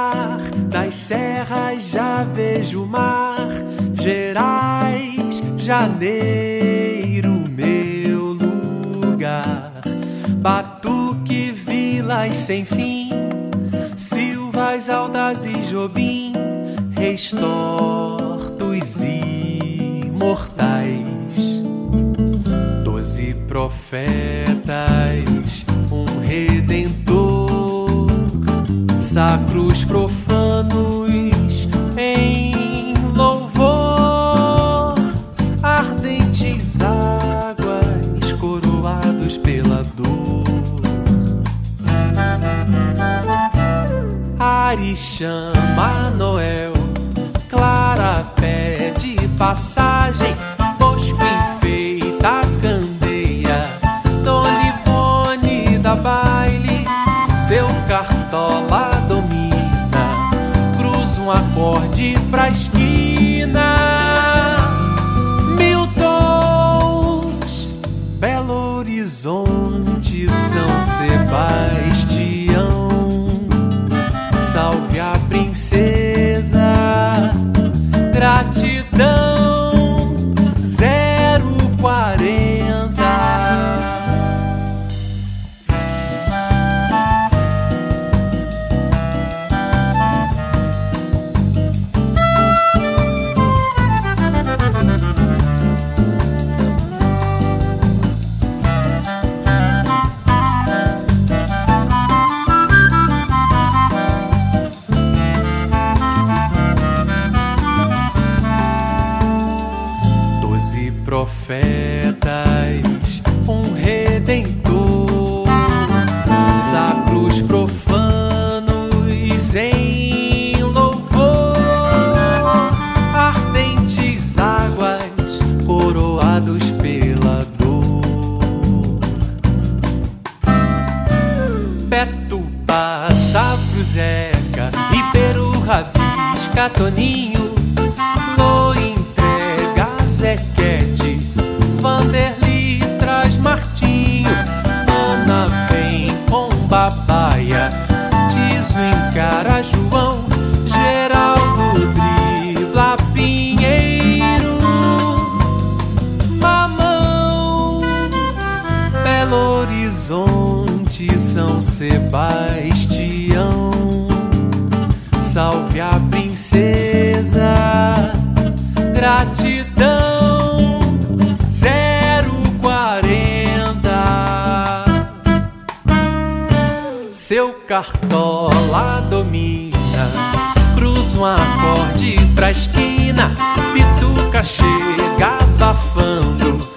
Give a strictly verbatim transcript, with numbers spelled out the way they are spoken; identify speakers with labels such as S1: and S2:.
S1: olhar das serras já vejo o mar. Gerais, Janeiro, meu lugar. Batuque, vilas sem fim, Silvas altas e Jobim, reis tortos e mortais. Doze profetas, um redentor, sacros profanos em louvor, ardentes águas coroados pela dor. Arixã, Manoel, Clara pede passagem, Bosco enfeita a candeia, Dona Ivone dá baile, seu cartola domina, cruza um acorde pra esquina. Mil tons, Belo Horizonte, São Sebastião, salve a princesa, gratidão, zero quarenta. Profetas, um redentor, sacros profanos em louvor, ardentes águas coroados pela dor. Petupá, Safro, Zeca, Ribeiro, Rabisca, Toninho, Lô entrega Zequete, Vanderly traz Martinho, Ana vem com Babaia, Tiso encara João, Geraldo dribla Pinheiro, Mamão, Belo Horizonte, São Sebastião, salve a princesa, gratidão, zero quarenta. Seu cartola domina, cruza um acorde pra esquina, Bituca chega abafando,